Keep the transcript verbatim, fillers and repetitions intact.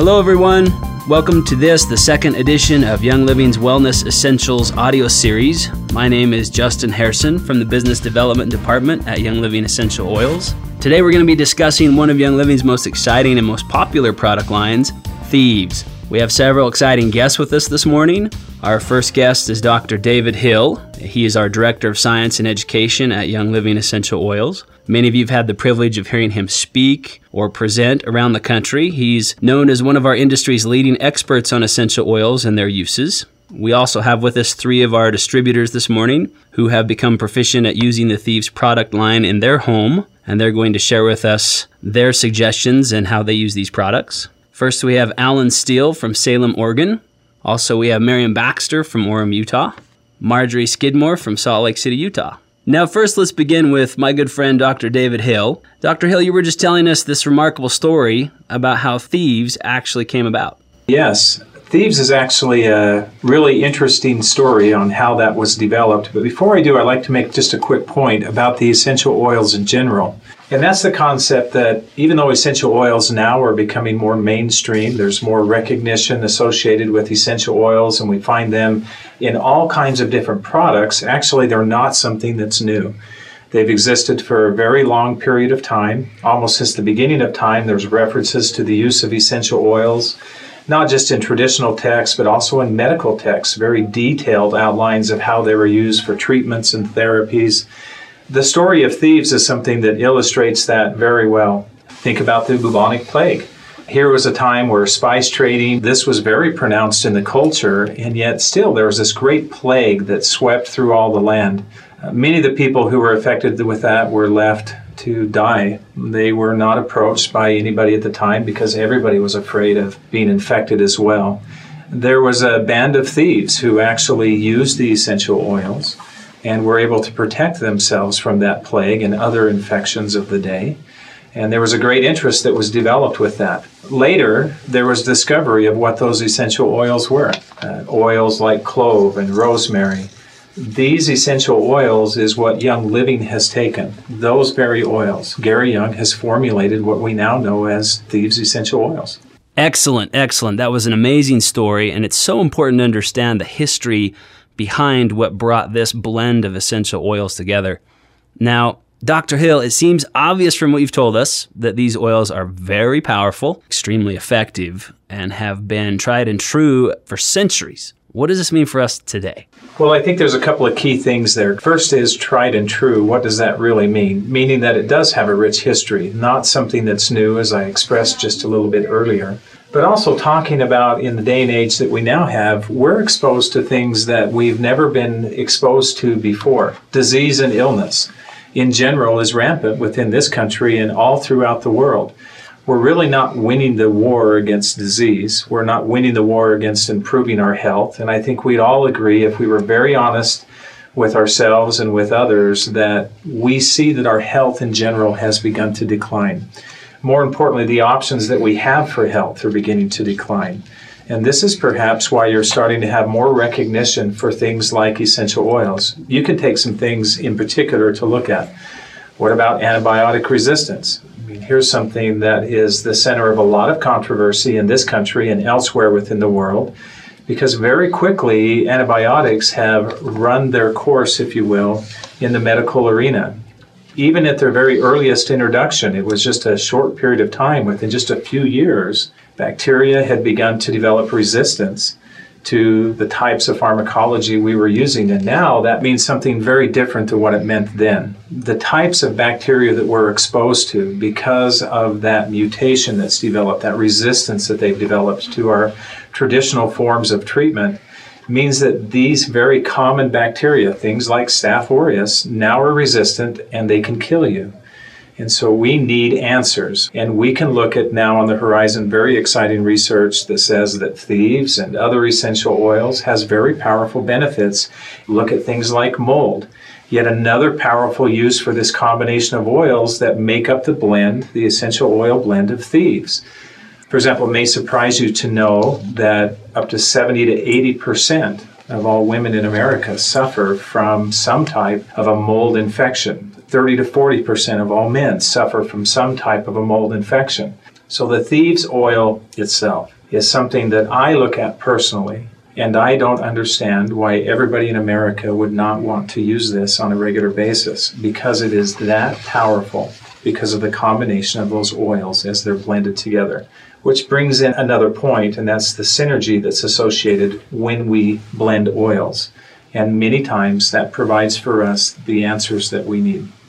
Hello, everyone. Welcome to this, the second edition of Young Living's Wellness Essentials audio series. My name is Justin Harrison from the Business Development Department at Young Living Essential Oils. Today, we're going to be discussing one of Young Living's most exciting and most popular product lines, Thieves. We have several exciting guests with us this morning. Our first guest is Doctor David Hill. He is our Director of Science and Education at Young Living Essential Oils. Many of you have had the privilege of hearing him speak or present around the country. He's known as one of our industry's leading experts on essential oils and their uses. We also have with us three of our distributors this morning who have become proficient at using the Thieves product line in their home, and they're going to share with us their suggestions and how they use these products. First, we have Alan Steele from Salem, Oregon. Also, we have Miriam Baxter from Orem, Utah. Marjorie Skidmore from Salt Lake City, Utah. Now, first, let's begin with my good friend, Doctor David Hill. Doctor Hill, you were just telling us this remarkable story about how Thieves actually came about. Yes. Thieves is actually a really interesting story on how that was developed. But before I do, I'd like to make just a quick point about the essential oils in general. And that's the concept that even though essential oils now are becoming more mainstream, there's more recognition associated with essential oils, and we find them in all kinds of different products. Actually, they're not something that's new. They've existed for a very long period of time. Almost since the beginning of time, there's references to the use of essential oils, not just in traditional texts, but also in medical texts, very detailed outlines of how they were used for treatments and therapies. The story of Thieves is something that illustrates that very well. Think about the bubonic plague. Here was a time where spice trading, this was very pronounced in the culture, and yet still there was this great plague that swept through all the land. Uh, many of the people who were affected with that were left to die. They were not approached by anybody at the time because everybody was afraid of being infected as well. There was a band of thieves who actually used the essential oils and were able to protect themselves from that plague and other infections of the day. And there was a great interest that was developed with that. Later, there was discovery of what those essential oils were. Uh, oils like clove and rosemary. These essential oils is what Young Living has taken. Those very oils. Gary Young has formulated what we now know as Thieves Essential Oils. Excellent, excellent. That was an amazing story, and it's so important to understand the history behind what brought this blend of essential oils together. Now, Doctor Hill, it seems obvious from what you've told us that these oils are very powerful, extremely effective, and have been tried and true for centuries. What does this mean for us today? Well, I think there's a couple of key things there. First is tried and true. What does that really mean? Meaning that it does have a rich history, not something that's new, as I expressed just a little bit earlier. But also talking about in the day and age that we now have, we're exposed to things that we've never been exposed to before. Disease and illness in general is rampant within this country and all throughout the world. We're really not winning the war against disease. We're not winning the war against improving our health. And I think we'd all agree, if we were very honest with ourselves and with others, that we see that our health in general has begun to decline. More importantly, the options that we have for health are beginning to decline. And this is perhaps why you're starting to have more recognition for things like essential oils. You can take some things in particular to look at. What about antibiotic resistance? I mean, here's something that is the center of a lot of controversy in this country and elsewhere within the world, because very quickly antibiotics have run their course, if you will, in the medical arena. Even at their very earliest introduction, it was just a short period of time, within just a few years, bacteria had begun to develop resistance to the types of pharmacology we were using. And now that means something very different to what it meant then. The types of bacteria that we're exposed to because of that mutation that's developed, that resistance that they've developed to our traditional forms of treatment, means that these very common bacteria, things like Staph aureus, now are resistant and they can kill you. And so we need answers. And we can look at now on the horizon very exciting research that says that Thieves and other essential oils has very powerful benefits. Look at things like mold. Yet another powerful use for this combination of oils that make up the blend, the essential oil blend of Thieves. For example, it may surprise you to know that up to seventy to eighty percent of all women in America suffer from some type of a mold infection. thirty to forty percent of all men suffer from some type of a mold infection. So the thieves' oil itself is something that I look at personally, and I don't understand why everybody in America would not want to use this on a regular basis, because it is that powerful because of the combination of those oils as they're blended together. Which brings in another point, and that's the synergy that's associated when we blend oils. And many times that provides for us the answers that we need.